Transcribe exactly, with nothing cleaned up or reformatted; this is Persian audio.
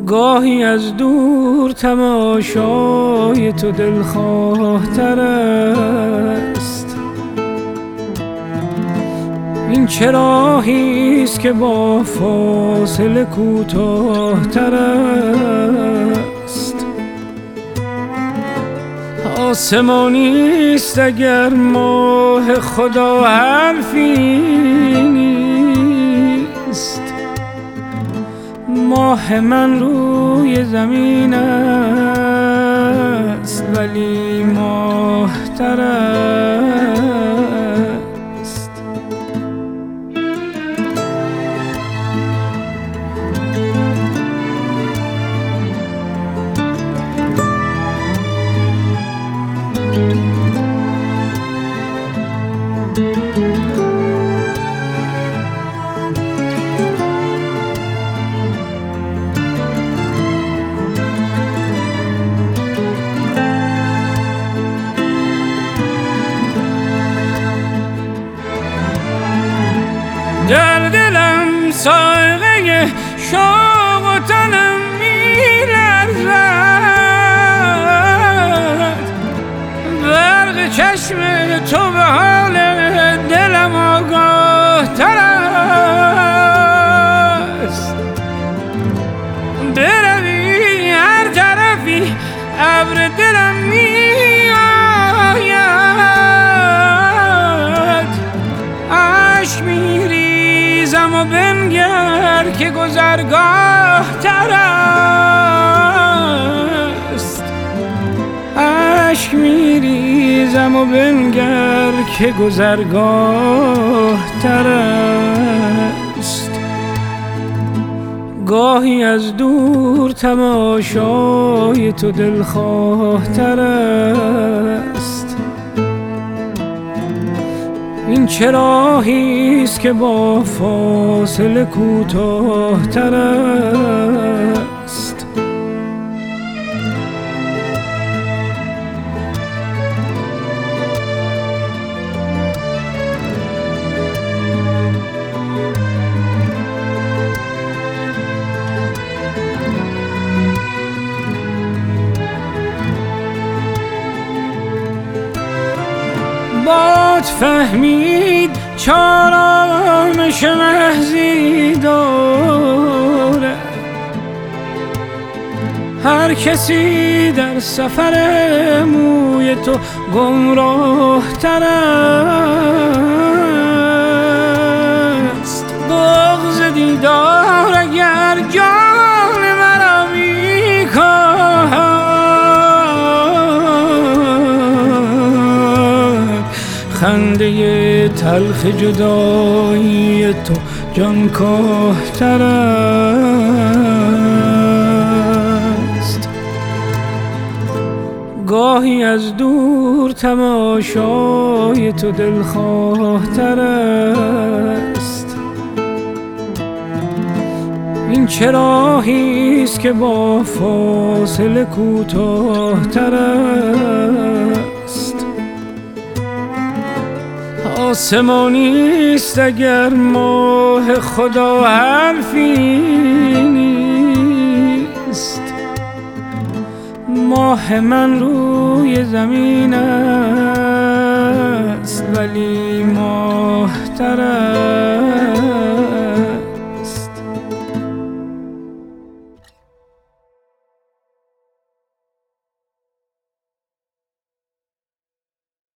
گاهی از دور تماشای تو دلخواه تر است. این چه راهیست که با فاصله کوتاه تر است. آسمانیست اگر ماه خدا حرفی نیست. ماه من روی زمین است ولی ماه تر است. در دلم سایقه شوق و تنم می‌لرزد. برق چشم تو به حال دلم آگاه تر است. بروی هر طرفی ابر دلم می‌آید. اشک می‌ریزم و بنگر که گذرگاه تر است. اشک می‌ریزم و بنگر که گذرگاه تر است. گاهی از دور تماشای تو دلخواه تر است. این چه راهیست که با فاصله کوتاه تر است. باد فهمید چارامش محضی داره. هر کسی در سفر موی تو گمراه تر است. بغض دیدار اگر جان مرا می‌کاهد. خنده تلخ جدایی تو جانکاه تر است. گاهی از دور تماشای تو دلخواه تر است. این چه راهیست که با فاصله کوتاه تر است. آسمانیست اگر ماه خدا حرفی نیست. ماه من روی زمین است ولی ماه تر است.